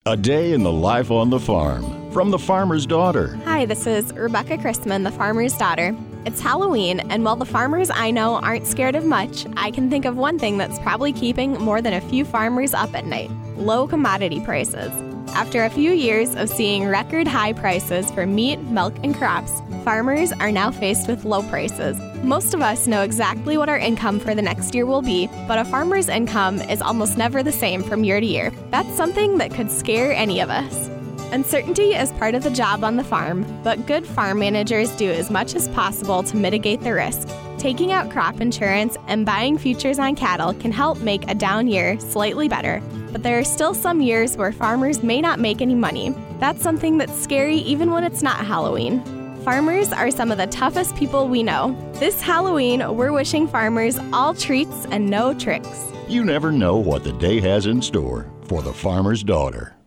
A day in the life on the farm from the farmer's daughter. Hi, this is Rebecca Chrisman, the farmer's daughter. It's Halloween, and while the farmers I know aren't scared of much, I can think of one thing that's probably keeping more than a few farmers up at night: low commodity prices. After a few years of seeing record high prices for meat, milk, and crops, farmers are now faced with low prices. Most of us know exactly what our income for the next year will be, but a farmer's income is almost never the same from year to year. That's something that could scare any of us. Uncertainty is part of the job on the farm, but good farm managers do as much as possible to mitigate the risk. Taking out crop insurance and buying futures on cattle can help make a down year slightly better, but there are still some years where farmers may not make any money. That's something that's scary even when it's not Halloween. Farmers are some of the toughest people we know. This Halloween, we're wishing farmers all treats and no tricks. You never know what the day has in store for the farmer's daughter.